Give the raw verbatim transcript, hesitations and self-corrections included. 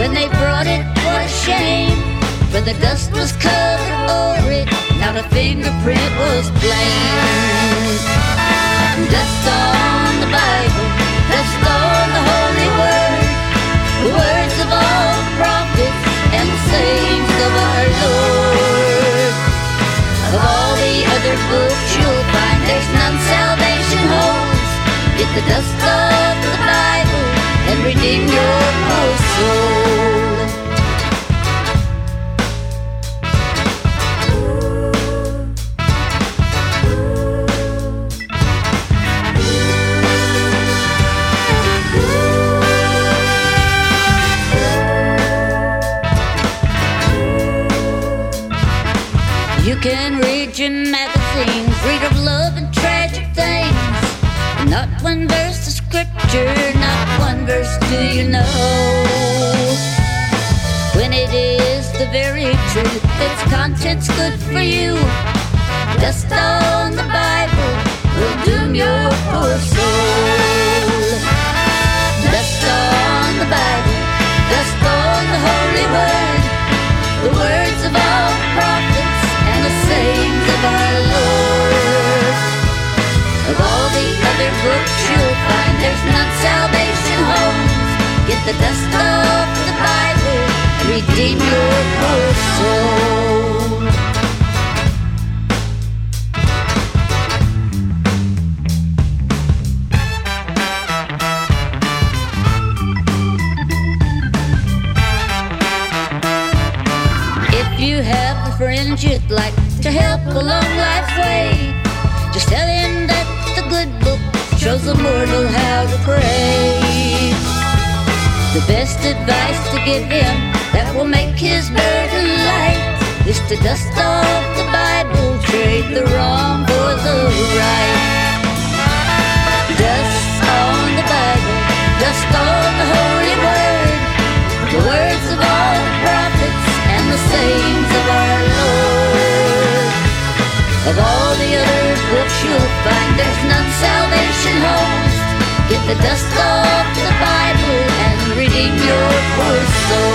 When they brought it, what a shame, for the dust was covered over it, not a fingerprint was blamed. Dust on the Bible, dust on the Holy Word, the words of all the prophets and the sayings of our Lord. Of all the other books you'll find there's none salvation holds. Get the dust off the Bible and redeem your poor soul. You can read your magazines, read of love and tragic things, but not one verse of scripture, not one verse do you know. When it is the very truth, its content's good for you. Dust on the Bible will doom your poor soul. Dust on the Bible, dust on the Holy Word, the words of all the prophets and the sayings of our Lord. Of all the other books you'll find there's none salvation holds. Get the dust off the Bible and redeem your poor soul. If you have a friend you'd like to help along life's way, just tell him that the good book shows a mortal how to pray. The best advice to give him that will make his burden light is to dust off the Bible, trade the wrong for the right. Dust on the Bible, dust on the Holy Word, the words of all the prophets and the sayings of our Lord. Of all the other books you'll find there's none salvation holds. Get the dust off the Bible and redeem your poor soul.